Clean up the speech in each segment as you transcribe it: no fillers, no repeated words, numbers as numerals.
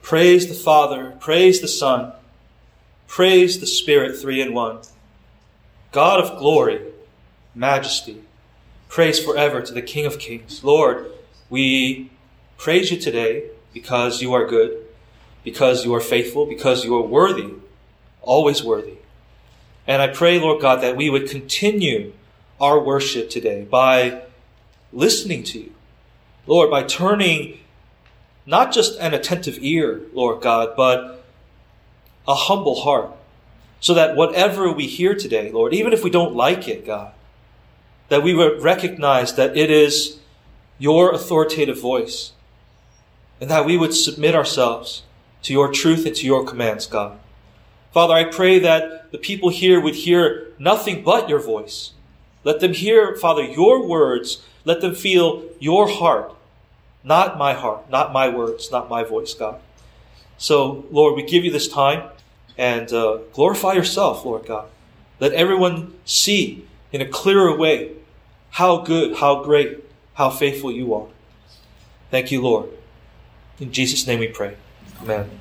Praise the Father, praise the Son, praise the Spirit, three in one. God of glory, majesty, praise forever to the King of Kings. Lord, we praise you today because you are good, because you are faithful, because you are worthy, always worthy. And I pray, Lord God, that we would continue our worship today by listening to you. Lord, by turning not just an attentive ear, Lord God, but a humble heart. So that whatever we hear today, Lord, even if we don't like it, God, that we would recognize that it is your authoritative voice. And that we would submit ourselves to your truth and to your commands, God. Father, I pray that the people here would hear nothing but your voice. Let them hear, Father, your words. Let them feel your heart. Not my heart, not my words, not my voice, God. So, Lord, we give you this time and glorify yourself, Lord God. Let everyone see in a clearer way how good, how great, how faithful you are. Thank you, Lord. In Jesus' name we pray. Amen.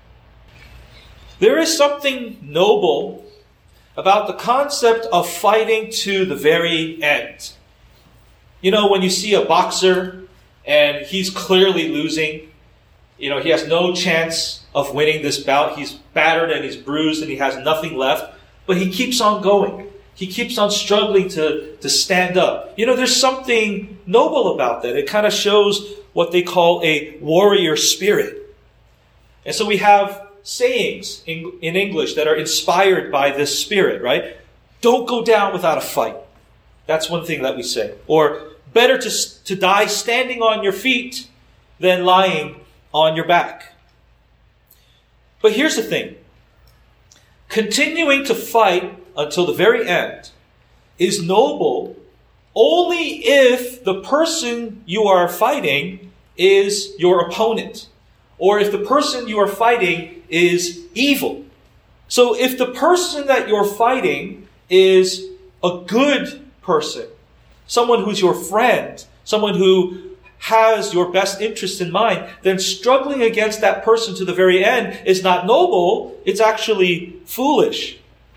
There is something noble about the concept of fighting to the very end. You know, when you see a boxer and he's clearly losing, he has no chance of winning this bout. He's battered and he's bruised and he has nothing left, but he keeps on going. He keeps on struggling to stand up. There's something noble about that. It kind of shows what they call a warrior spirit. And so we have sayings in English that are inspired by this spirit, right? Don't go down without a fight. That's one thing that we say. Or better to die standing on your feet than lying on your back. But here's the thing. Continuing to fight until the very end is noble only if the person you are fighting is your opponent, or if the person you are fighting is evil. So if the person that you're fighting is a good person, someone who's your friend, someone who has your best interest in mind, then struggling against that person to the very end is not noble, it's actually foolish.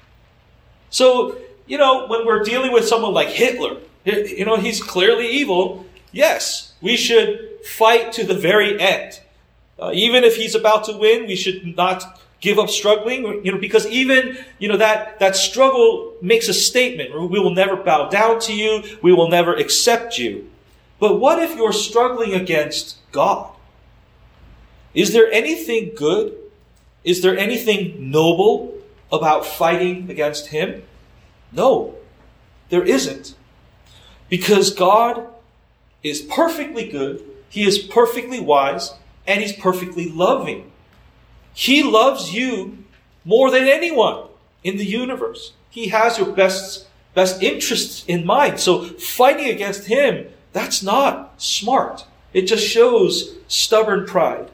So, when we're dealing with someone like Hitler, he's clearly evil. Yes, we should fight to the very end. Even if he's about to win, we should not give up struggling, because even, that struggle makes a statement. We will never bow down to you. We will never accept you. But what if you're struggling against God? Is there anything good? Is there anything noble about fighting against Him? No, there isn't. Because God is perfectly good, He is perfectly wise, and He's perfectly loving. He loves you more than anyone in the universe. He has your best interests in mind. So fighting against Him, that's not smart. It just shows stubborn pride.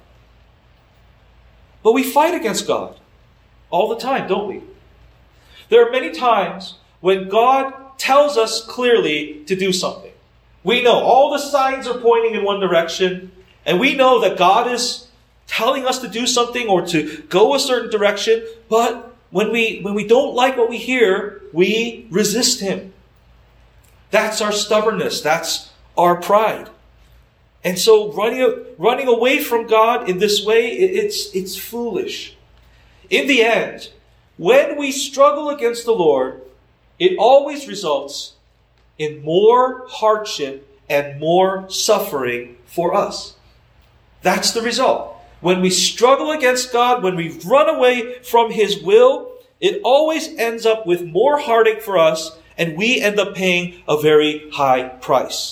But we fight against God all the time, don't we? There are many times when God tells us clearly to do something. We know all the signs are pointing in one direction, and we know that God is telling us to do something or to go a certain direction, but when we don't like what we hear, we resist Him. That's our stubbornness. That's our pride. And so running away from God in this way, it's foolish. In the end, when we struggle against the Lord, it always results in more hardship and more suffering for us. That's the result. When we struggle against God, when we run away from His will, it always ends up with more heartache for us, and we end up paying a very high price.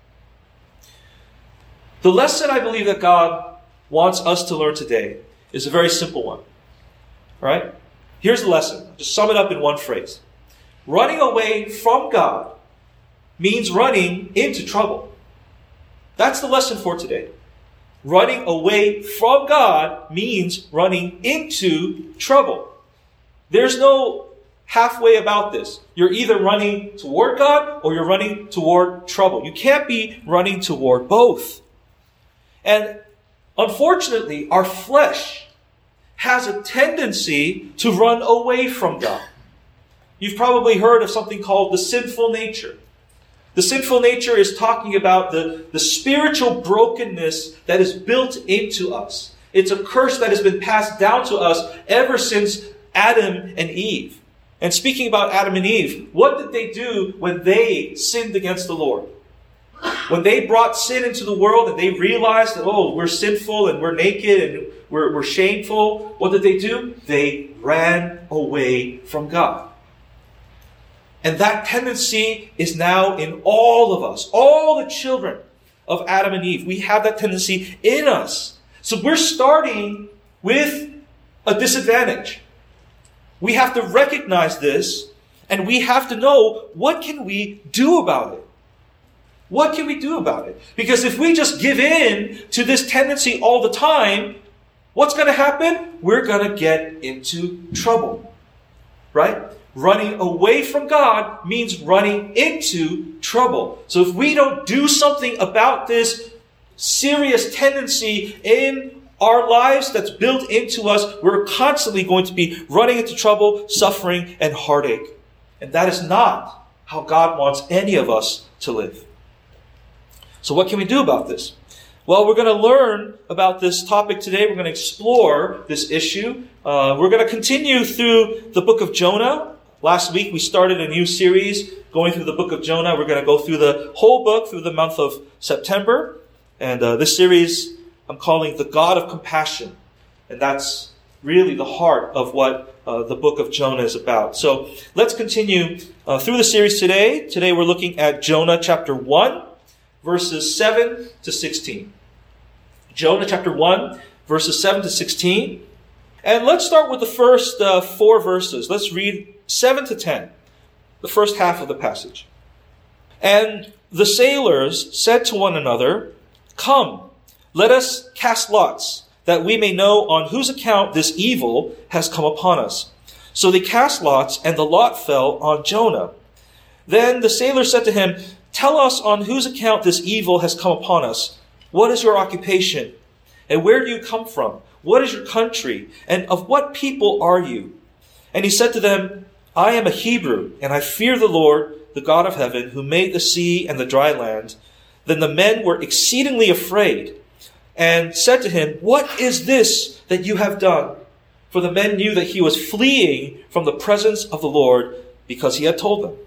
The lesson I believe that God wants us to learn today is a very simple one. All right? Here's the lesson. Just sum it up in one phrase. Running away from God means running into trouble. That's the lesson for today. Running away from God means running into trouble. There's no halfway about this. You're either running toward God or you're running toward trouble. You can't be running toward both. And Unfortunately, our flesh has a tendency to run away from God. You've probably heard of something called the sinful nature. The sinful nature is talking about the spiritual brokenness that is built into us. It's a curse that has been passed down to us ever since Adam and Eve. And speaking about Adam and Eve, what did they do when they sinned against the Lord? When they brought sin into the world and they realized that, oh, we're sinful and we're naked and we're shameful, what did they do? They ran away from God. And that tendency is now in all of us, all the children of Adam and Eve. We have that tendency in us. So we're starting with a disadvantage. We have to recognize this, and we have to know, what can we do about it? What can we do about it? Because if we just give in to this tendency all the time, what's going to happen? We're going to get into trouble. Right? Running away from God means running into trouble. So if we don't do something about this serious tendency in our lives that's built into us, we're constantly going to be running into trouble, suffering, and heartache. And that is not how God wants any of us to live. So what can we do about this? Well, we're going to learn about this topic today. We're going to explore this issue. We're going to continue through the book of Jonah. Last week we started a new series going through the book of Jonah. We're going to go through the whole book through the month of September. And this series I'm calling The God of Compassion. And that's really the heart of what the book of Jonah is about. So let's continue through the series today. Today we're looking at Jonah chapter 1, verses 7 to 16. Jonah chapter 1, verses 7 to 16. And let's start with the first 4 verses. Let's read 7 to 10, the first half of the passage. And the sailors said to one another, "Come, let us cast lots, that we may know on whose account this evil has come upon us." So they cast lots, and the lot fell on Jonah. Then the sailors said to him, "Tell us on whose account this evil has come upon us. What is your occupation? And where do you come from? What is your country? And of what people are you?" And he said to them, "I am a Hebrew, and I fear the Lord, the God of heaven, who made the sea and the dry land." Then the men were exceedingly afraid, and said to him, "What is this that you have done?" For the men knew that he was fleeing from the presence of the Lord, because he had told them.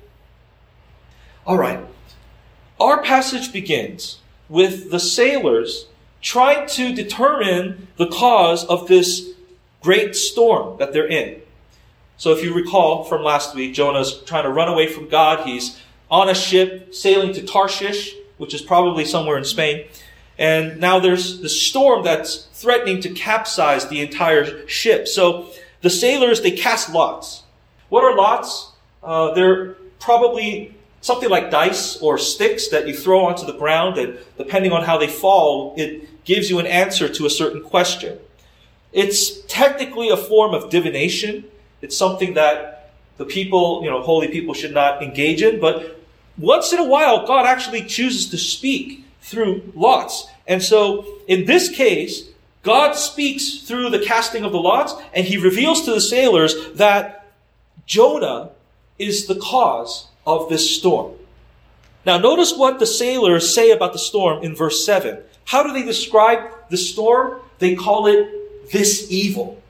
All right. Our passage begins with the sailors trying to determine the cause of this great storm that they're in. So if you recall from last week, Jonah's trying to run away from God. He's on a ship sailing to Tarshish, which is probably somewhere in Spain. And now there's the storm that's threatening to capsize the entire ship. So the sailors, they cast lots. What are lots? They're probably something like dice or sticks that you throw onto the ground, and depending on how they fall, it gives you an answer to a certain question. It's technically a form of divination. It's something that the people, holy people should not engage in, but once in a while, God actually chooses to speak through lots. And so, in this case, God speaks through the casting of the lots, and he reveals to the sailors that Jonah is the cause of this storm. Now, notice what the sailors say about the storm in verse 7. How do they describe the storm? They call it this evil.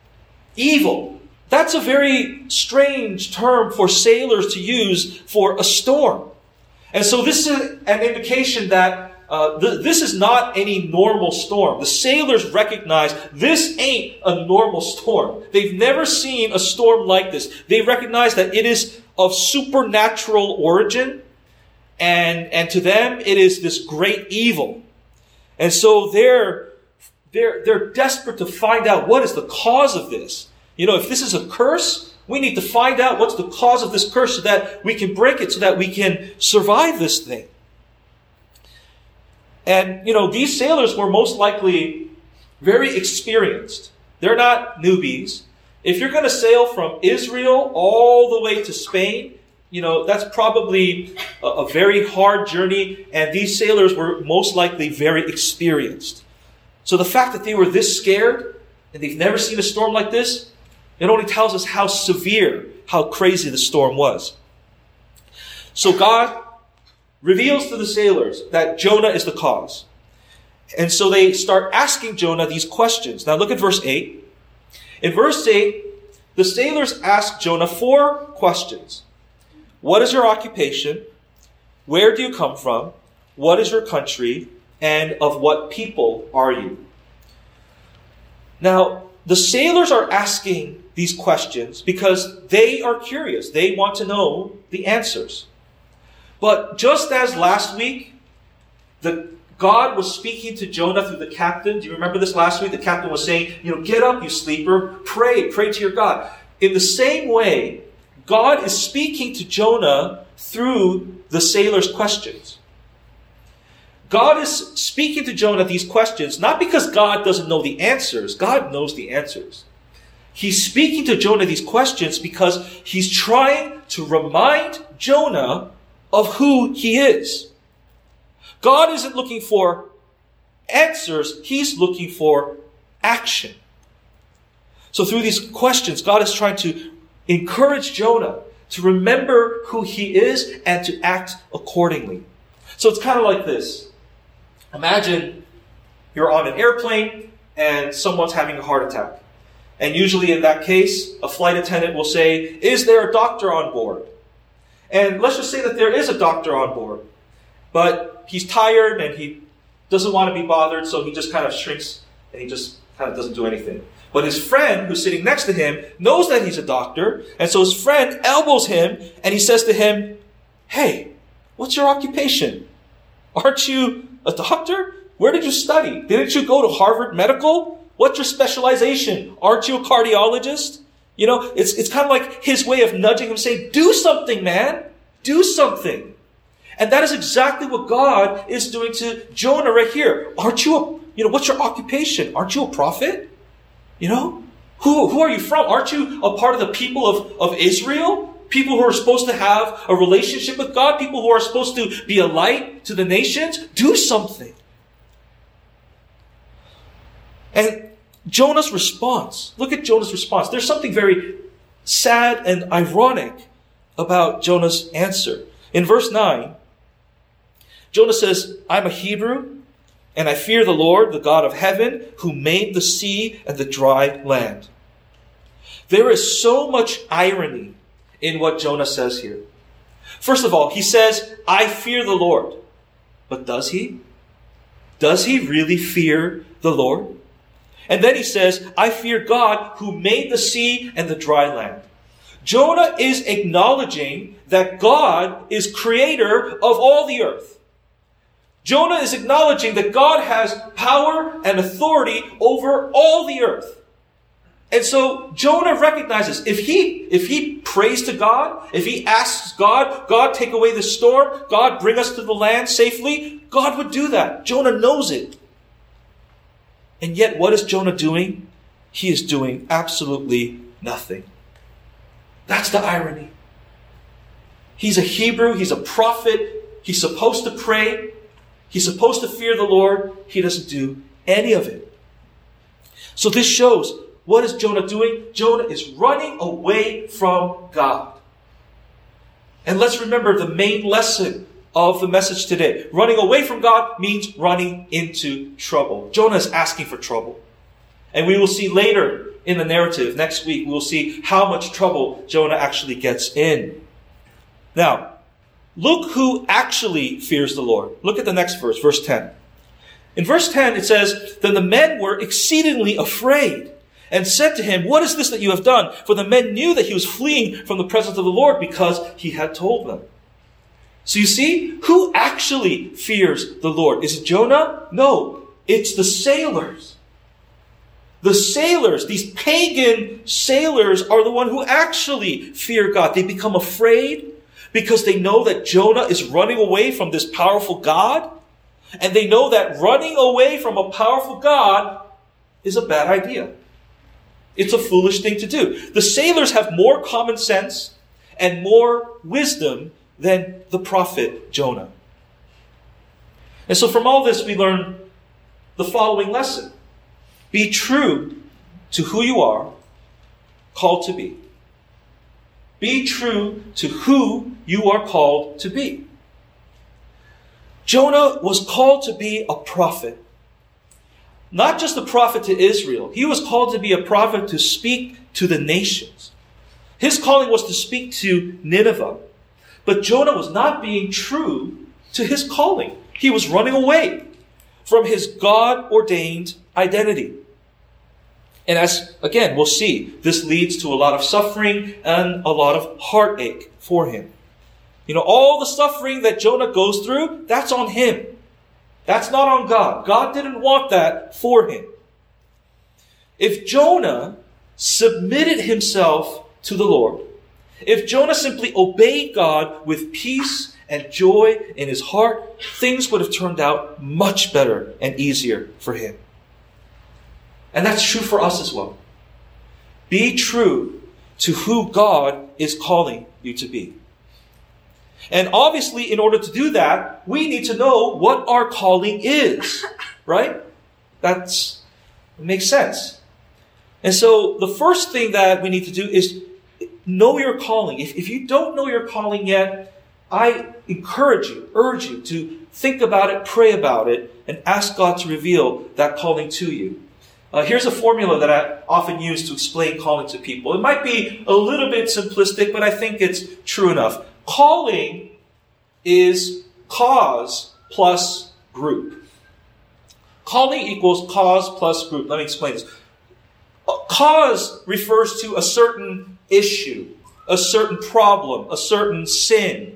Evil. That's a very strange term for sailors to use for a storm. And so this is an indication that this is not any normal storm. The sailors recognize this ain't a normal storm. They've never seen a storm like this. They recognize that it is of supernatural origin, and to them it is this great evil. And so they're desperate to find out what is the cause of this. If this is a curse, we need to find out what's the cause of this curse so that we can break it, so that we can survive this thing. And, these sailors were most likely very experienced. They're not newbies. If you're going to sail from Israel all the way to Spain, that's probably a very hard journey. And these sailors were most likely very experienced. So the fact that they were this scared and they've never seen a storm like this, it only tells us how severe, how crazy the storm was. So God reveals to the sailors that Jonah is the cause. And so they start asking Jonah these questions. Now look at verse 8. In verse 8, the sailors ask Jonah 4 questions. What is your occupation? Where do you come from? What is your country? And of what people are you? Now, the sailors are asking these questions because they are curious. They want to know the answers. But just as last week, God was speaking to Jonah through the captain. Do you remember this last week? The captain was saying, get up, you sleeper. Pray to your God. In the same way, God is speaking to Jonah through the sailors' questions. God is speaking to Jonah these questions, not because God doesn't know the answers. God knows the answers. He's speaking to Jonah these questions because he's trying to remind Jonah of who he is. God isn't looking for answers. He's looking for action. So through these questions, God is trying to encourage Jonah to remember who he is and to act accordingly. So it's kind of like this. Imagine you're on an airplane and someone's having a heart attack. And usually in that case, a flight attendant will say, is there a doctor on board? And let's just say that there is a doctor on board. But he's tired and he doesn't want to be bothered, so he just kind of shrinks and he just kind of doesn't do anything. But his friend who's sitting next to him knows that he's a doctor, and so his friend elbows him and he says to him, hey, what's your occupation? Aren't you a doctor? Where did you study? Didn't you go to Harvard Medical? What's your specialization? Aren't you a cardiologist? It's kind of like his way of nudging him, saying, do something, man. Do something. And that is exactly what God is doing to Jonah right here. Aren't you what's your occupation? Aren't you a prophet? Who are you from? Aren't you a part of the people of Israel? People who are supposed to have a relationship with God? People who are supposed to be a light to the nations? Do something. And Jonah's response, look at Jonah's response. There's something very sad and ironic about Jonah's answer. In verse 9, Jonah says, I'm a Hebrew, and I fear the Lord, the God of heaven, who made the sea and the dry land. There is so much irony in what Jonah says here. First of all, he says, I fear the Lord. But does he? Does he really fear the Lord? And then he says, I fear God who made the sea and the dry land. Jonah is acknowledging that God is creator of all the earth. Jonah is acknowledging that God has power and authority over all the earth. And so Jonah recognizes if he prays to God, if he asks God, God take away the storm, God bring us to the land safely, God would do that. Jonah knows it. And yet what is Jonah doing? He is doing absolutely nothing. That's the irony. He's a Hebrew, he's a prophet, he's supposed to pray, he's supposed to fear the Lord, he doesn't do any of it. So this shows, what is Jonah doing? Jonah is running away from God. And let's remember the main lesson of the message today. Running away from God means running into trouble. Jonah is asking for trouble. And we will see later in the narrative, next week, we will see how much trouble Jonah actually gets in. Now, look who actually fears the Lord. Look at the next verse, verse 10. In verse 10, it says, Then the men were exceedingly afraid and said to him, What is this that you have done? For the men knew that he was fleeing from the presence of the Lord because he had told them. So you see, who actually fears the Lord? Is it Jonah? No, it's the sailors. The sailors, these pagan sailors, are the one who actually fear God. They become afraid because they know that Jonah is running away from this powerful God. And they know that running away from a powerful God is a bad idea. It's a foolish thing to do. The sailors have more common sense and more wisdom than the prophet Jonah. And so from all this we learn the following lesson. Be true to who you are called to be. Be true to who you are called to be. Jonah was called to be a prophet. Not just a prophet to Israel. He was called to be a prophet to speak to the nations. His calling was to speak to Nineveh. But Jonah was not being true to his calling. He was running away from his God-ordained identity. And as, again, we'll see, this leads to a lot of suffering and a lot of heartache for him. All the suffering that Jonah goes through, that's on him. That's not on God. God didn't want that for him. If Jonah submitted himself to the Lord, if Jonah simply obeyed God with peace and joy in his heart, things would have turned out much better and easier for him. And that's true for us as well. Be true to who God is calling you to be. And obviously, in order to do that, we need to know what our calling is, right? It makes sense. And so the first thing that we need to do is know your calling. If you don't know your calling yet, I urge you to think about it, pray about it, and ask God to reveal that calling to you. Here's a formula that I often use to explain calling to people. It might be a little bit simplistic, but I think it's true enough. Calling is cause plus group. Calling equals cause plus group. Let me explain this. Cause refers to a certain issue, a certain problem, a certain sin.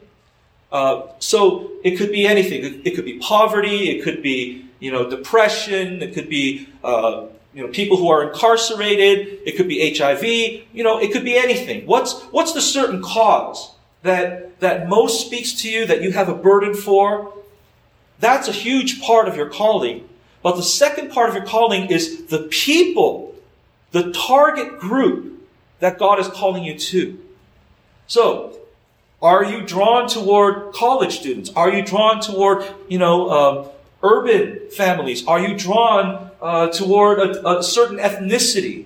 So it could be anything. It could be poverty. It could be, depression. It could be, people who are incarcerated. It could be HIV. It could be anything. What's the certain cause that most speaks to you, that you have a burden for? That's a huge part of your calling. But the second part of your calling is the people, the target group that God is calling you to. So, are you drawn toward college students? Are you drawn toward, urban families? Are you drawn toward a certain ethnicity?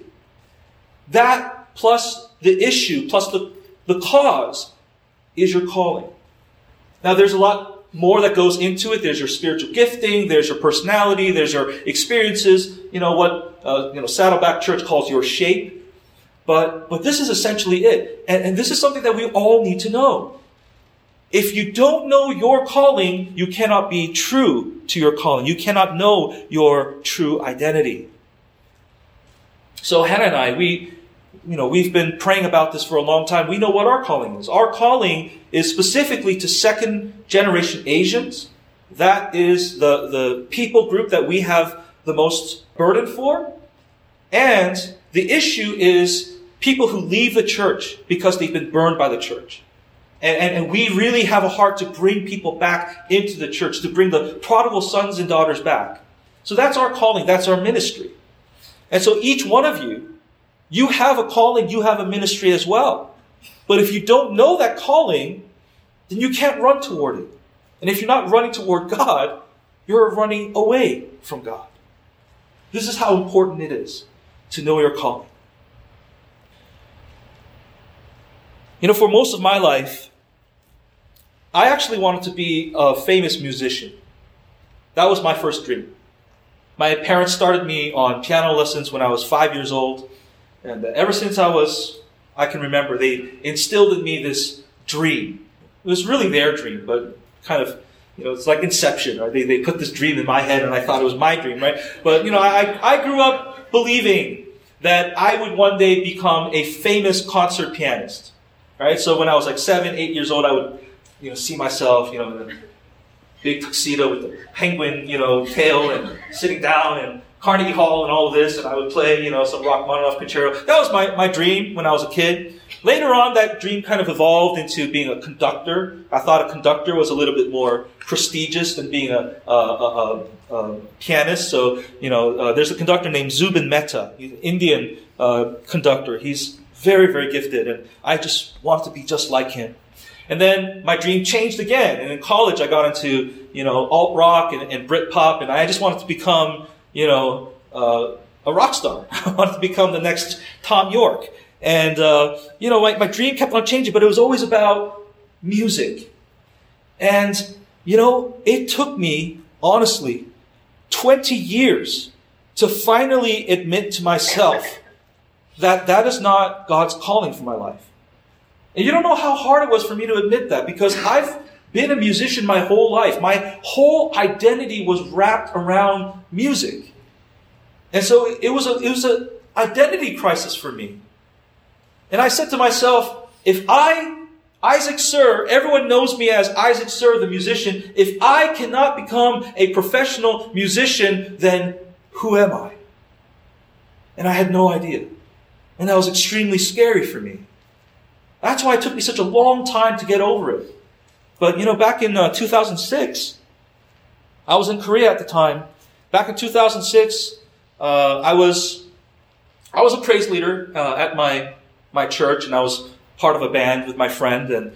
That plus the issue, plus the cause is your calling. Now, there's a lot more that goes into it. There's your spiritual gifting, there's your personality, there's your experiences, what Saddleback Church calls your shape. But this is essentially it. And this is something that we all need to know. If you don't know your calling, you cannot be true to your calling. You cannot know your true identity. So Hannah and I, we've been praying about this for a long time. We know what our calling is. Our calling is specifically to second-generation Asians. That is the people group that we have the most burden for. And the issue is people who leave the church because they've been burned by the church. And we really have a heart to bring people back into the church, to bring the prodigal sons and daughters back. So that's our calling. That's our ministry. And so each one of you have a calling, you have a ministry as well. But if you don't know that calling, then you can't run toward it. And if you're not running toward God, you're running away from God. This is how important it is to know your calling. For most of my life, I actually wanted to be a famous musician. That was my first dream. My parents started me on piano lessons when I was 5 years old. And ever since I can remember, they instilled in me this dream. It was really their dream, but kind of, it's like Inception, right? They put this dream in my head and I thought it was my dream, right? But, I grew up believing that I would one day become a famous concert pianist, right? So when I was like 7, 8 years old, I would, see myself, in a big tuxedo with the penguin, tail and sitting down and Carnegie Hall and all of this, and I would play, some Rachmaninoff concerto. That was my dream when I was a kid. Later on, that dream kind of evolved into being a conductor. I thought a conductor was a little bit more prestigious than being a pianist. So, there's a conductor named Zubin Mehta, he's an Indian conductor. He's very, very gifted, and I just wanted to be just like him. And then my dream changed again, and in college I got into, alt rock and Britpop, and I just wanted to become, a a rock star. I wanted to become the next Tom York. And, my dream kept on changing, but it was always about music. And, it took me, honestly, 20 years to finally admit to myself that is not God's calling for my life. And you don't know how hard it was for me to admit that, because I've been a musician my whole life. My whole identity was wrapped around music. And so it was an identity crisis for me. And I said to myself, if Isaac Sir, everyone knows me as Isaac Sir, the musician, if I cannot become a professional musician, then who am I? And I had no idea. And that was extremely scary for me. That's why it took me such a long time to get over it. But, back in 2006, I was in Korea at the time. Back in 2006, I was a praise leader at my church, and I was part of a band with my friend. And,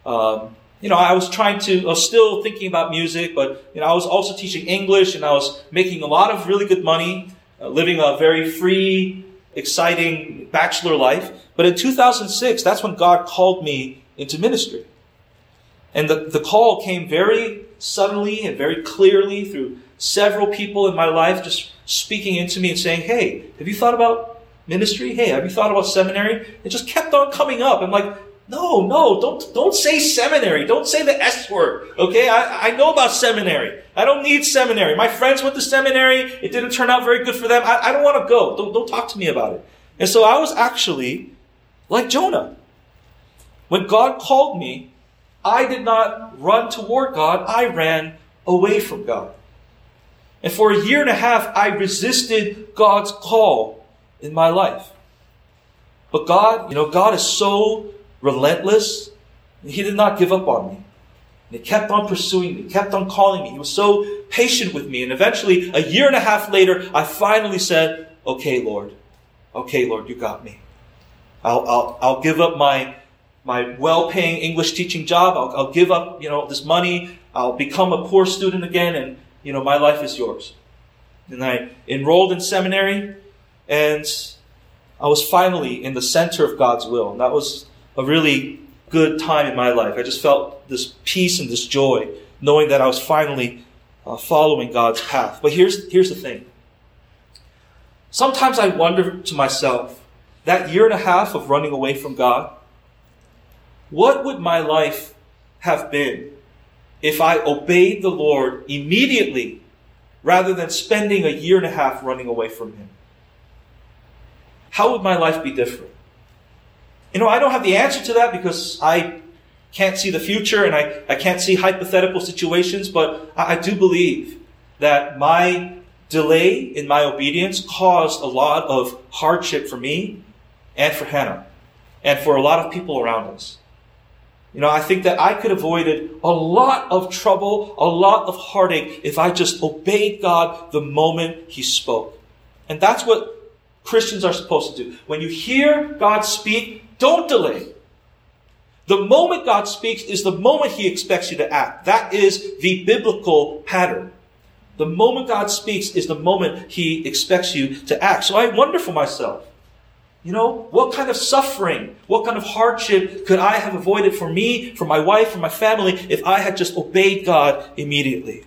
I was still thinking about music, but, I was also teaching English, and I was making a lot of really good money, living a very free, exciting bachelor life. But in 2006, that's when God called me into ministry. And the call came very suddenly and very clearly through several people in my life just speaking into me and saying, hey, have you thought about ministry? Hey, have you thought about seminary? It just kept on coming up. I'm like, no, don't say seminary. Don't say the S word. Okay, I know about seminary. I don't need seminary. My friends went to seminary. It didn't turn out very good for them. I don't want to go. Don't talk to me about it. And so I was actually like Jonah. When God called me, I did not run toward God. I ran away from God. And for 1.5 years, I resisted God's call in my life. But God is so relentless. He did not give up on me. And He kept on pursuing me, kept on calling me. He was so patient with me. And eventually, 1.5 years later, I finally said, okay, Lord, you got me. I'll give up my well-paying English teaching job. I'll give up, this money. I'll become a poor student again, and, my life is yours. And I enrolled in seminary, and I was finally in the center of God's will. And that was a really good time in my life. I just felt this peace and this joy, knowing that I was finally following God's path. But here's the thing. Sometimes I wonder to myself, that 1.5 years of running away from God, what would my life have been if I obeyed the Lord immediately rather than spending 1.5 years running away from Him? How would my life be different? I don't have the answer to that because I can't see the future and I can't see hypothetical situations, but I do believe that my delay in my obedience caused a lot of hardship for me and for Hannah and for a lot of people around us. I think that I could have avoided a lot of trouble, a lot of heartache if I just obeyed God the moment He spoke. And that's what Christians are supposed to do. When you hear God speak, don't delay. The moment God speaks is the moment He expects you to act. That is the biblical pattern. The moment God speaks is the moment He expects you to act. So I wonder for myself, what kind of suffering, what kind of hardship could I have avoided for me, for my wife, for my family, if I had just obeyed God immediately?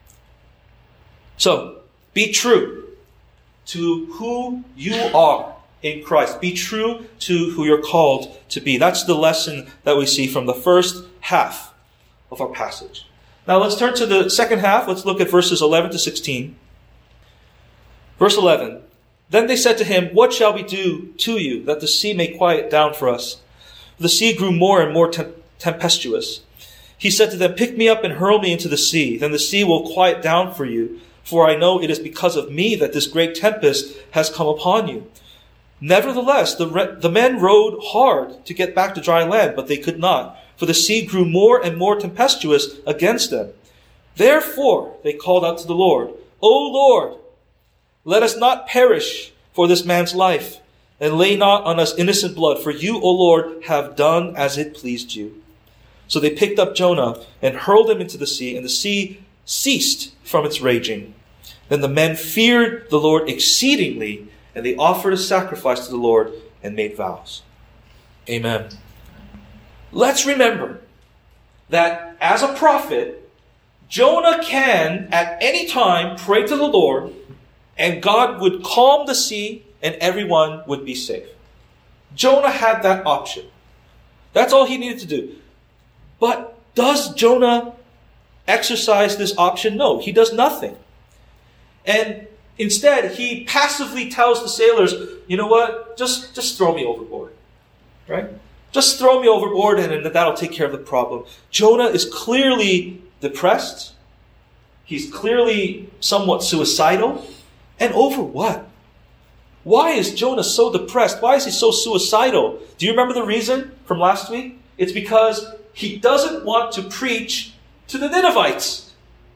So, be true to who you are in Christ. Be true to who you're called to be. That's the lesson that we see from the first half of our passage. Now let's turn to the second half. Let's look at verses 11 to 16. Verse 11. Then they said to him, what shall we do to you that the sea may quiet down for us? The sea grew more and more tempestuous. He said to them, pick me up and hurl me into the sea. Then the sea will quiet down for you. For I know it is because of me that this great tempest has come upon you. Nevertheless, the men rowed hard to get back to dry land, but they could not, for the sea grew more and more tempestuous against them. Therefore, they called out to the Lord, O Lord, let us not perish for this man's life, and lay not on us innocent blood, for you, O Lord, have done as it pleased you. So they picked up Jonah and hurled him into the sea, and the sea ceased from its raging. Then the men feared the Lord exceedingly, and they offered a sacrifice to the Lord and made vows. Amen. Let's remember that as a prophet, Jonah can at any time pray to the Lord, and God would calm the sea and everyone would be safe. Jonah had that option. That's all he needed to do. But does Jonah exercise this option? No, he does nothing. And instead, he passively tells the sailors, you know what, just throw me overboard. Right? Just throw me overboard and that'll take care of the problem. Jonah is clearly depressed. He's clearly somewhat suicidal. And over what? Why is Jonah so depressed? Why is he so suicidal? Do you remember the reason from last week? It's because he doesn't want to preach to the Ninevites.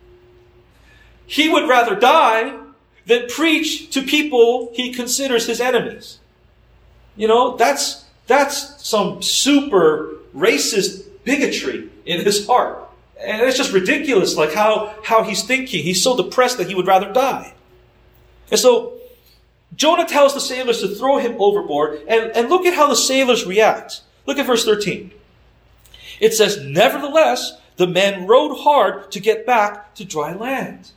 He would rather die than preach to people he considers his enemies. You know, that's some super racist bigotry in his heart. And it's just ridiculous, like how he's thinking. He's so depressed that he would rather die. And so Jonah tells the sailors to throw him overboard. And look at how the sailors react. Look at verse 13. It says, nevertheless, the men rowed hard to get back to dry land.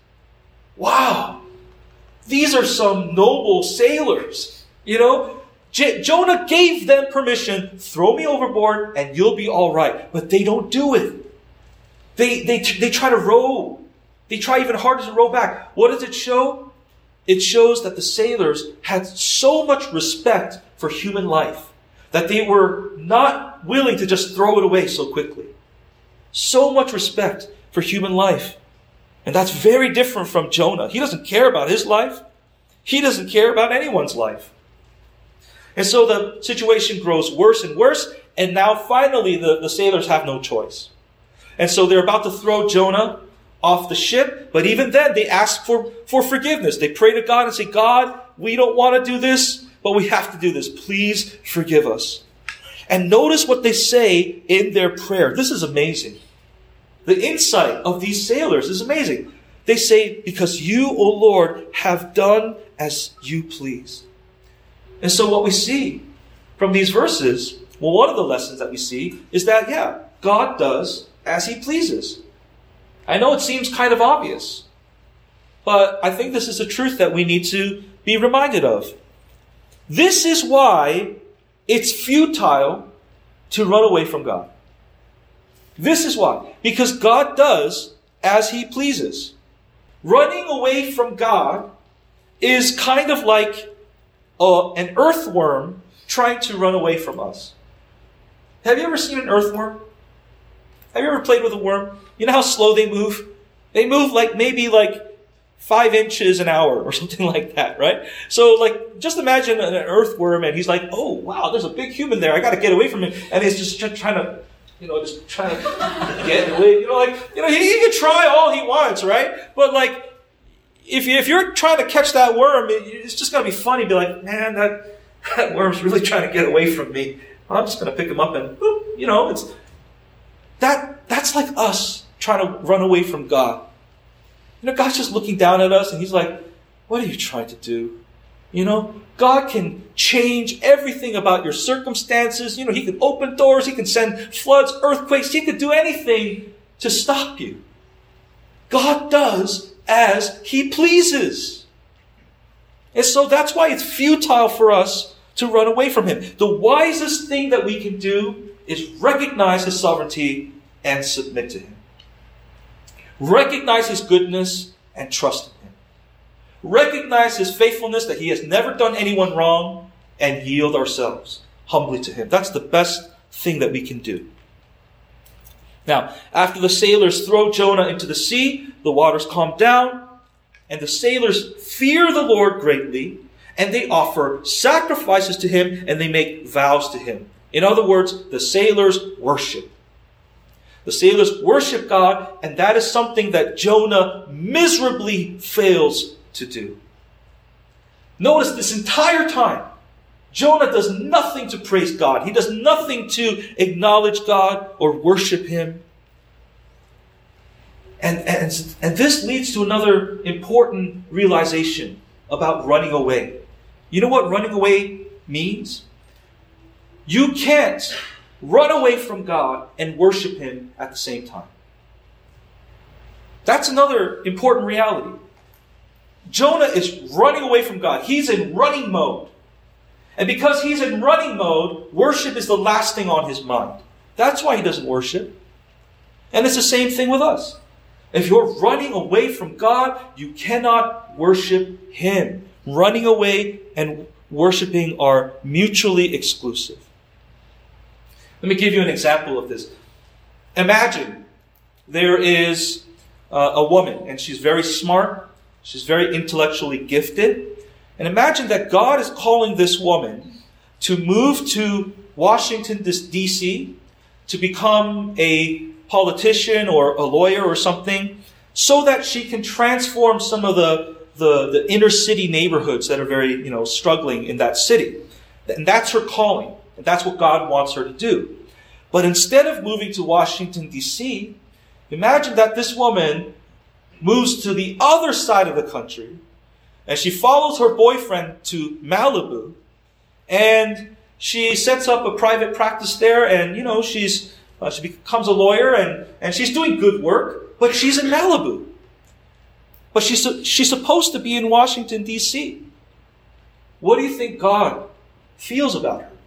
Wow. These are some noble sailors. You know, Jonah gave them permission, throw me overboard and you'll be all right. But they don't do it. They try to row. They try even harder to row back. What does it show? It shows that the sailors had so much respect for human life that they were not willing to just throw it away so quickly. So much respect for human life. And that's very different from Jonah. He doesn't care about his life. He doesn't care about anyone's life. And so the situation grows worse and worse. And now finally the sailors have no choice. And so they're about to throw Jonah off the ship. But even then they ask for forgiveness. They pray to God and say, God, we don't want to do this, but we have to do this. Please forgive us. And notice what they say in their prayer. This is amazing. The insight of these sailors is amazing. They say, because you, O Lord, have done as you please. And so what we see from these verses, well, one of the lessons that we see is that, yeah, God does as he pleases. I know it seems kind of obvious, but I think this is a truth that we need to be reminded of. This is why it's futile to run away from God. This is why. Because God does as he pleases. Running away from God is kind of like an earthworm trying to run away from us. Have you ever seen an earthworm? Have you ever played with a worm? You know how slow they move? They move maybe 5 inches an hour or something like that, right? So just imagine an earthworm and he's like, oh wow, there's a big human there. I got to get away from him. And he's just trying to get away. He can try all he wants, right? But if you're trying to catch that worm, it's just going to be funny. Be like, man, that worm's really trying to get away from me. Well, I'm just going to pick him up and, boop, that's like us trying to run away from God. God's just looking down at us and he's like, what are you trying to do? God can change everything about your circumstances. He can open doors. He can send floods, earthquakes. He could do anything to stop you. God does as he pleases. And so that's why it's futile for us to run away from him. The wisest thing that we can do is recognize his sovereignty and submit to him. Recognize his goodness and trust in him. Recognize his faithfulness, that he has never done anyone wrong, and yield ourselves humbly to him. That's the best thing that we can do. Now, after the sailors throw Jonah into the sea, the waters calm down, and the sailors fear the Lord greatly, and they offer sacrifices to him, and they make vows to him. In other words, the sailors worship. The sailors worship God, and that is something that Jonah miserably fails to do. Notice this entire time, Jonah does nothing to praise God. He does nothing to acknowledge God or worship him. And this leads to another important realization about running away. You know what running away means? You can't run away from God and worship Him at the same time. That's another important reality. Jonah is running away from God. He's in running mode. And because he's in running mode, worship is the last thing on his mind. That's why he doesn't worship. And it's the same thing with us. If you're running away from God, you cannot worship Him. Running away and worshiping are mutually exclusive. Let me give you an example of this. Imagine there is a woman, and she's very smart. She's very intellectually gifted. And imagine that God is calling this woman to move to Washington, D.C., to become a politician or a lawyer or something, so that she can transform some of the inner city neighborhoods that are very, struggling in that city. And that's her calling. And that's what God wants her to do. But instead of moving to Washington, D.C., imagine that this woman moves to the other side of the country, and she follows her boyfriend to Malibu, and she sets up a private practice there, and, she becomes a lawyer, and she's doing good work, but she's in Malibu. But she's supposed to be in Washington, D.C. What do you think God feels about her?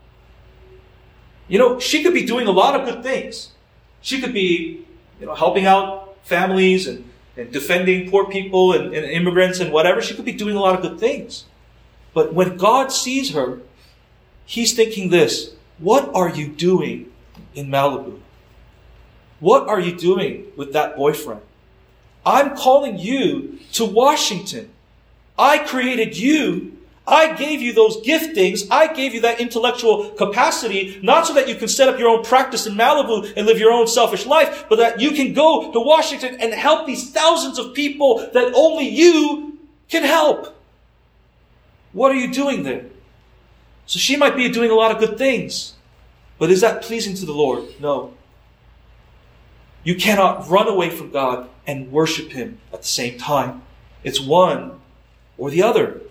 She could be doing a lot of good things. She could be, helping out families and defending poor people and immigrants and whatever. She could be doing a lot of good things. But when God sees her, He's thinking this: what are you doing in Malibu? What are you doing with that boyfriend? I'm calling you to Washington. I created you. I gave you those giftings. I gave you that intellectual capacity, not so that you can set up your own practice in Malibu and live your own selfish life, but that you can go to Washington and help these thousands of people that only you can help. What are you doing there? So she might be doing a lot of good things, but is that pleasing to the Lord? No. You cannot run away from God and worship Him at the same time. It's one or the other.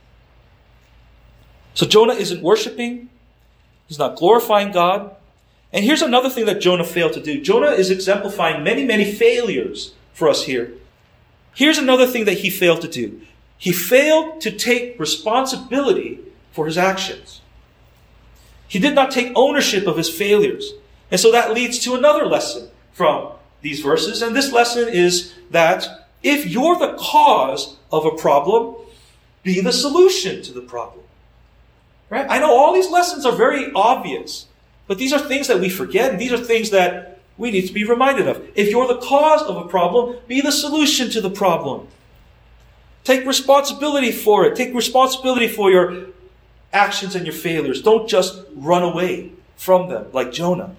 So Jonah isn't worshiping. He's not glorifying God. And here's another thing that Jonah failed to do. Jonah is exemplifying many, many failures for us here. Here's another thing that he failed to do. He failed to take responsibility for his actions. He did not take ownership of his failures. And so that leads to another lesson from these verses. And this lesson is that if you're the cause of a problem, be the solution to the problem. Right? I know all these lessons are very obvious, but these are things that we forget, and these are things that we need to be reminded of. If you're the cause of a problem, be the solution to the problem. Take responsibility for it. Take responsibility for your actions and your failures. Don't just run away from them like Jonah.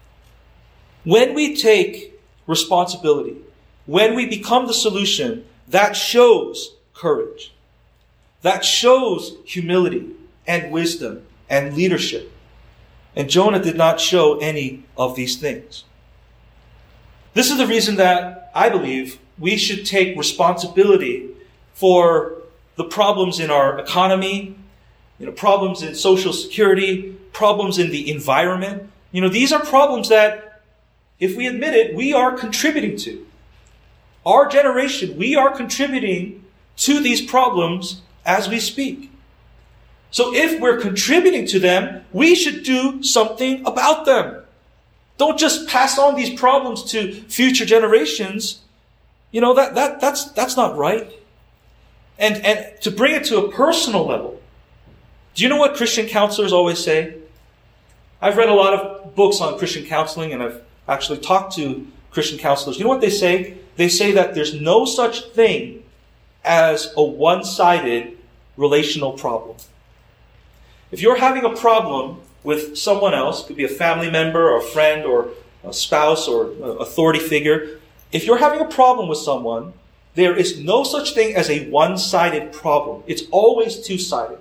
When we take responsibility, when we become the solution, that shows courage. That shows humility and wisdom and leadership. And Jonah did not show any of these things. This is the reason that I believe we should take responsibility for the problems in our economy, problems in social security, problems in the environment. These are problems that, if we admit it, we are contributing to. Our generation, we are contributing to these problems as we speak. So if we're contributing to them, we should do something about them. Don't just pass on these problems to future generations. That's not right. And to bring it to a personal level, do you know what Christian counselors always say? I've read a lot of books on Christian counseling, and I've actually talked to Christian counselors. You know what they say? They say that there's no such thing as a one-sided relational problem. If you're having a problem with someone else, it could be a family member or a friend or a spouse or an authority figure, if you're having a problem with someone, there is no such thing as a one-sided problem. It's always two-sided.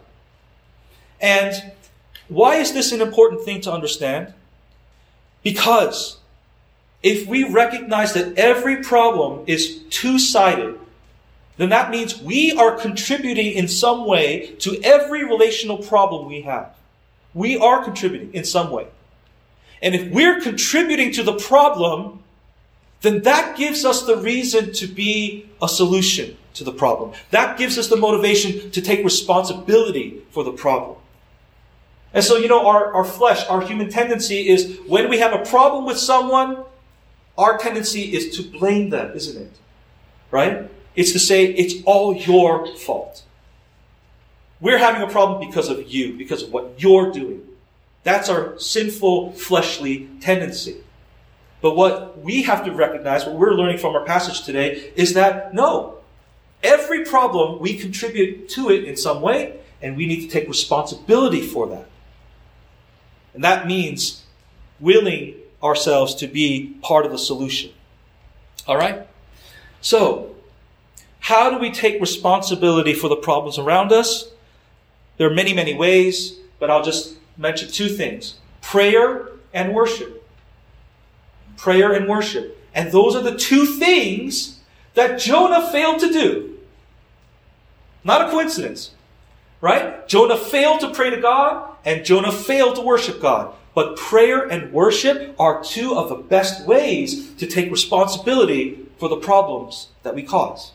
And why is this an important thing to understand? Because if we recognize that every problem is two-sided, then that means we are contributing in some way to every relational problem we have. We are contributing in some way. And if we're contributing to the problem, then that gives us the reason to be a solution to the problem. That gives us the motivation to take responsibility for the problem. And so, our flesh, our human tendency is when we have a problem with someone, our tendency is to blame them, isn't it? Right? It's to say, it's all your fault. We're having a problem because of you, because of what you're doing. That's our sinful, fleshly tendency. But what we have to recognize, what we're learning from our passage today, is that no, every problem we contribute to it in some way, and we need to take responsibility for that. And that means willing ourselves to be part of the solution. All right? So, how do we take responsibility for the problems around us? There are many, many ways, but I'll just mention two things. Prayer and worship. Prayer and worship. And those are the two things that Jonah failed to do. Not a coincidence. Right? Jonah failed to pray to God, and Jonah failed to worship God. But prayer and worship are two of the best ways to take responsibility for the problems that we cause.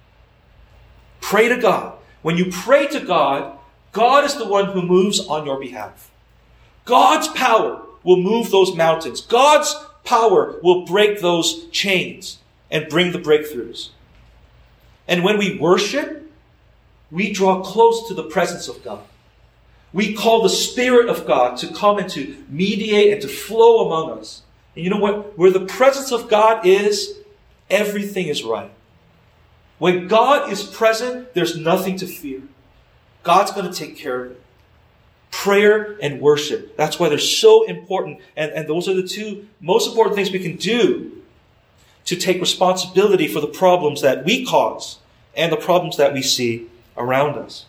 Pray to God. When you pray to God, God is the one who moves on your behalf. God's power will move those mountains. God's power will break those chains and bring the breakthroughs. And when we worship, we draw close to the presence of God. We call the Spirit of God to come and to mediate and to flow among us. And you know what? Where the presence of God is, everything is right. When God is present, there's nothing to fear. God's going to take care of it. Prayer and worship. That's why they're so important. And those are the two most important things we can do to take responsibility for the problems that we cause and the problems that we see around us.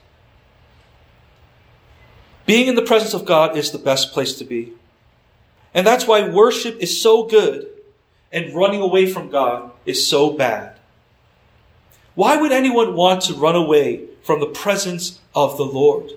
Being in the presence of God is the best place to be. And that's why worship is so good and running away from God is so bad. Why would anyone want to run away from the presence of the Lord?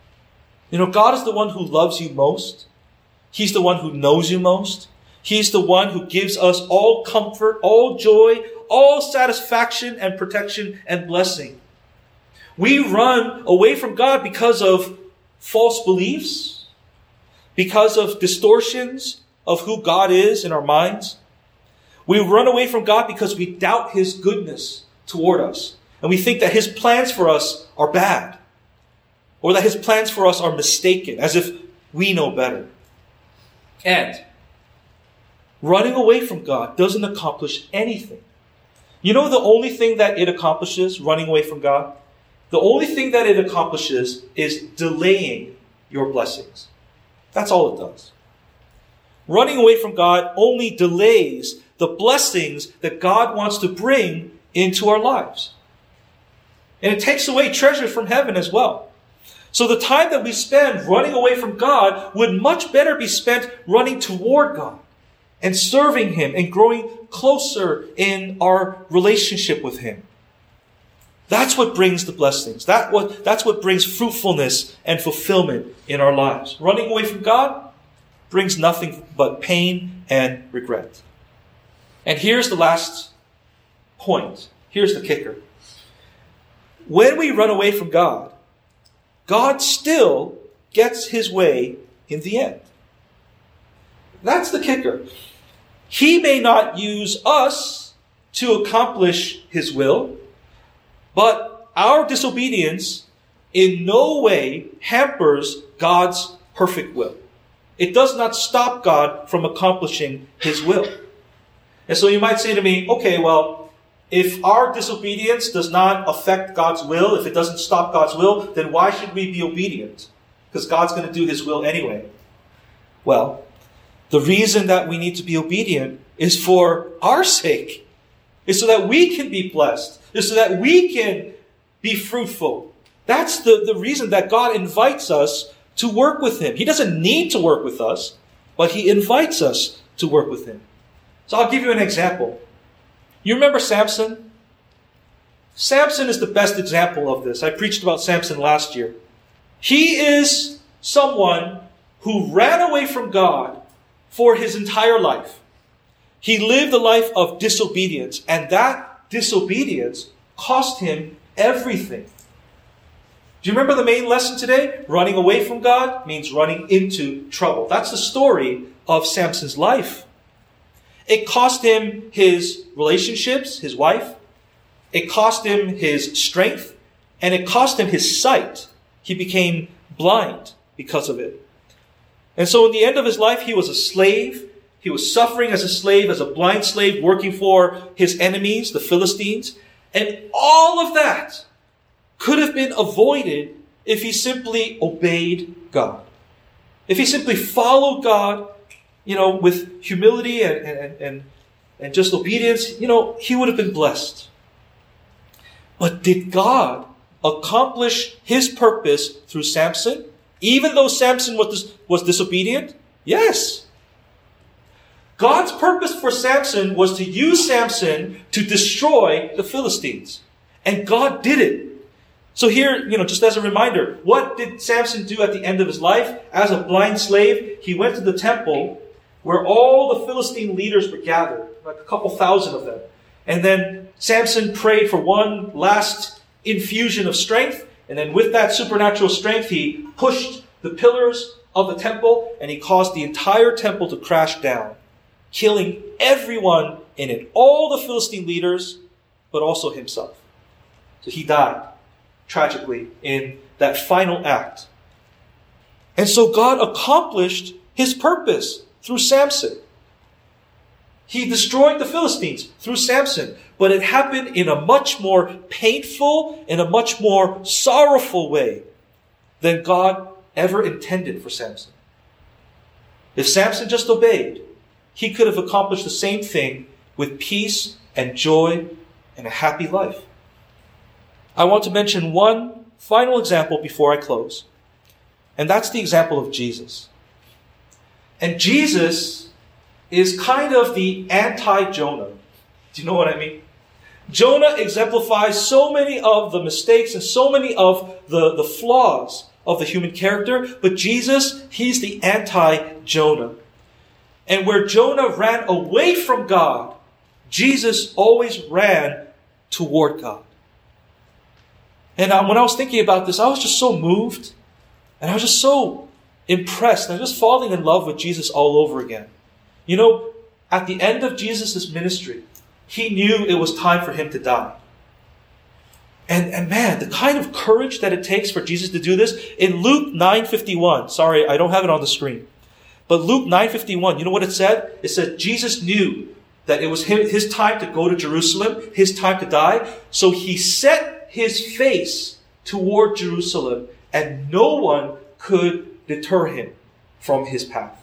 God is the one who loves you most. He's the one who knows you most. He's the one who gives us all comfort, all joy, all satisfaction and protection and blessing. We run away from God because of false beliefs, because of distortions of who God is in our minds. We run away from God because we doubt His goodness toward us. And we think that His plans for us are bad. Or that His plans for us are mistaken, as if we know better. And running away from God doesn't accomplish anything. The only thing that it accomplishes, running away from God? The only thing that it accomplishes is delaying your blessings. That's all it does. Running away from God only delays the blessings that God wants to bring into our lives. And it takes away treasures from heaven as well. So the time that we spend running away from God would much better be spent running toward God and serving Him and growing closer in our relationship with Him. That's what brings the blessings. That's what brings fruitfulness and fulfillment in our lives. Running away from God brings nothing but pain and regret. And here's the last point. Here's the kicker. When we run away from God, God still gets His way in the end. That's the kicker. He may not use us to accomplish His will, but our disobedience in no way hampers God's perfect will. It does not stop God from accomplishing His will. And so you might say to me, okay, well, if our disobedience does not affect God's will, if it doesn't stop God's will, then why should we be obedient? Because God's going to do His will anyway. Well, the reason that we need to be obedient is for our sake. It's so that we can be blessed. It's so that we can be fruitful. That's the reason that God invites us to work with Him. He doesn't need to work with us, but He invites us to work with Him. So I'll give you an example. You remember Samson? Samson is the best example of this. I preached about Samson last year. He is someone who ran away from God for his entire life. He lived a life of disobedience, and that disobedience cost him everything. Do you remember the main lesson today? Running away from God means running into trouble. That's the story of Samson's life. It cost him his relationships, his wife. It cost him his strength, and it cost him his sight. He became blind because of it. And so in the end of his life, he was a slave. He was suffering as a slave, as a blind slave, working for his enemies, the Philistines. And all of that could have been avoided if he simply obeyed God. If he simply followed God, with humility and just obedience, he would have been blessed. But did God accomplish his purpose through Samson, even though Samson was disobedient? Yes. God's purpose for Samson was to use Samson to destroy the Philistines. And God did it. So here, just as a reminder, what did Samson do at the end of his life? As a blind slave, he went to the temple where all the Philistine leaders were gathered, like a couple thousand of them. And then Samson prayed for one last infusion of strength. And then with that supernatural strength, he pushed the pillars of the temple and he caused the entire temple to crash down, killing everyone in it. All the Philistine leaders, but also himself. So he died tragically in that final act. And so God accomplished his purpose through Samson. He destroyed the Philistines through Samson, but it happened in a much more painful, in a much more sorrowful way than God ever intended for Samson. If Samson just obeyed, he could have accomplished the same thing with peace and joy and a happy life. I want to mention one final example before I close, and that's the example of Jesus. And Jesus is kind of the anti-Jonah. Do you know what I mean? Jonah exemplifies so many of the mistakes and so many of the flaws of the human character, but Jesus, he's the anti-Jonah. And where Jonah ran away from God, Jesus always ran toward God. And when I was thinking about this, I was just so moved, and I was just so impressed, and just falling in love with Jesus all over again. At the end of Jesus' ministry, he knew it was time for him to die. And man, the kind of courage that it takes for Jesus to do this, in Luke 9:51, sorry, I don't have it on the screen, but Luke 9:51, you know what it said? It said Jesus knew that it was his time to go to Jerusalem, his time to die, so he set his face toward Jerusalem, and no one could deter him from his path.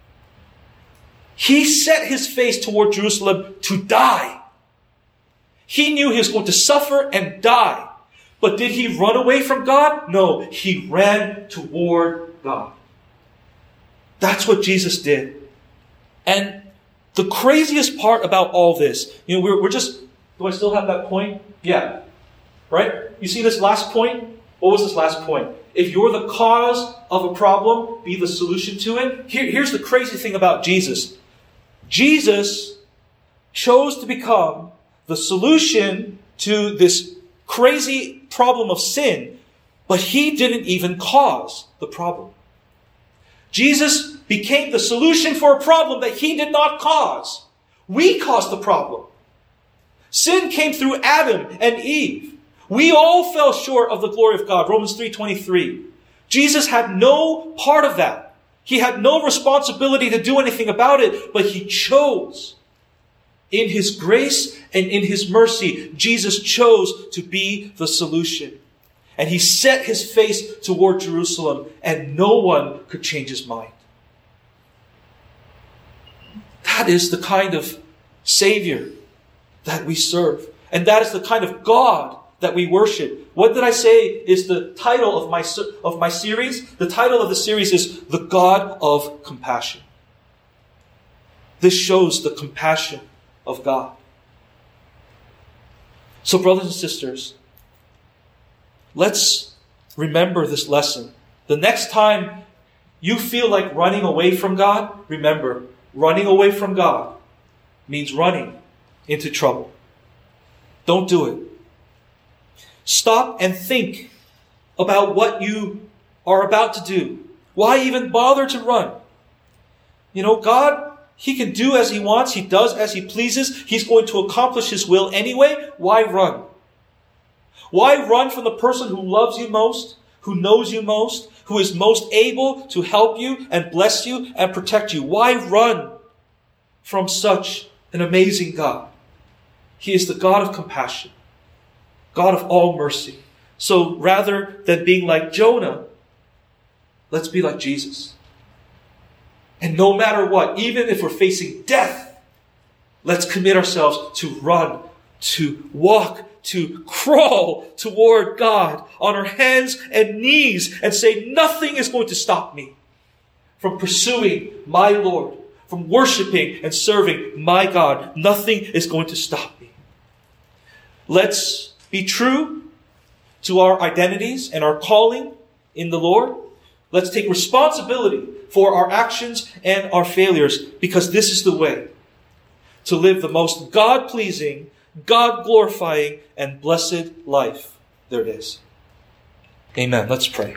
He set his face toward Jerusalem to die. He knew he was going to suffer and die. But did he run away from God? No, he ran toward God. That's what Jesus did. And the craziest part about all this, we're just, do I still have that point? Yeah. Right? You see this last point? What was this last point? If you're the cause of a problem, be the solution to it. Here's the crazy thing about Jesus. Jesus chose to become the solution to this crazy problem of sin, but he didn't even cause the problem. Jesus became the solution for a problem that he did not cause. We caused the problem. Sin came through Adam and Eve. We all fell short of the glory of God. Romans 3:23. Jesus had no part of that. He had no responsibility to do anything about it, but he chose. In his grace and in his mercy, Jesus chose to be the solution. And he set his face toward Jerusalem, and no one could change his mind. That is the kind of Savior that we serve. And that is the kind of God that we worship. What did I say is the title of my series? The title of the series is The God of Compassion. This shows the compassion of God. So brothers and sisters, let's remember this lesson. The next time you feel like running away from God, remember, running away from God means running into trouble. Don't do it. Stop and think about what you are about to do. Why even bother to run? God, He can do as He wants. He does as He pleases. He's going to accomplish His will anyway. Why run? Why run from the person who loves you most, who knows you most, who is most able to help you and bless you and protect you? Why run from such an amazing God? He is the God of compassion, God of all mercy. So rather than being like Jonah, let's be like Jesus. And no matter what, even if we're facing death, let's commit ourselves to run, to walk, to crawl toward God on our hands and knees and say, nothing is going to stop me from pursuing my Lord, from worshiping and serving my God. Nothing is going to stop me. Let's be true to our identities and our calling in the Lord. Let's take responsibility for our actions and our failures, because this is the way to live the most God-pleasing, God-glorifying, and blessed life there is. Amen. Let's pray.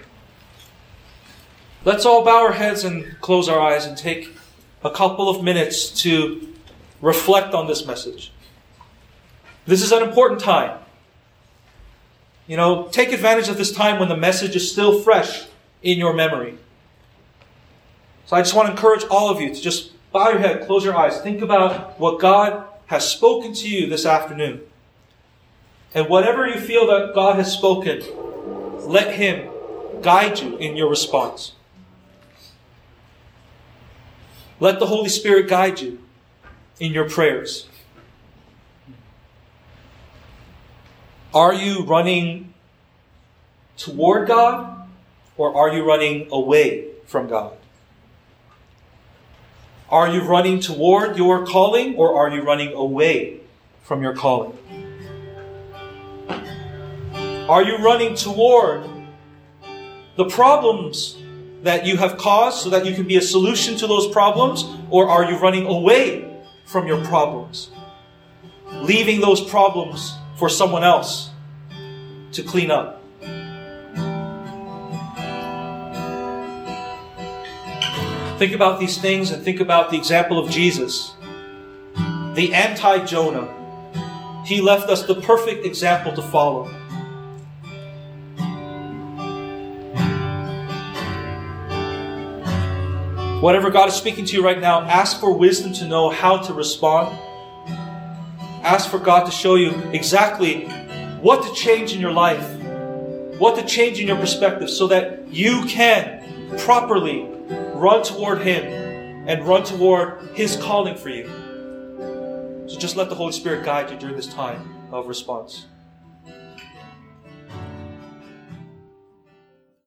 Let's all bow our heads and close our eyes and take a couple of minutes to reflect on this message. This is an important time. Take advantage of this time when the message is still fresh in your memory. So I just want to encourage all of you to just bow your head, close your eyes, think about what God has spoken to you this afternoon. And whatever you feel that God has spoken, let Him guide you in your response. Let the Holy Spirit guide you in your prayers. Are you running toward God, or are you running away from God? Are you running toward your calling, or are you running away from your calling? Are you running toward the problems that you have caused so that you can be a solution to those problems, or are you running away from your problems, leaving those problems for someone else to clean up? Think about these things and think about the example of Jesus, the anti-Jonah. He left us the perfect example to follow. Whatever God is speaking to you right now, ask for wisdom to know how to respond. Ask for God to show you exactly what to change in your life, what to change in your perspective, so that you can properly run toward Him and run toward His calling for you. So just let the Holy Spirit guide you during this time of response.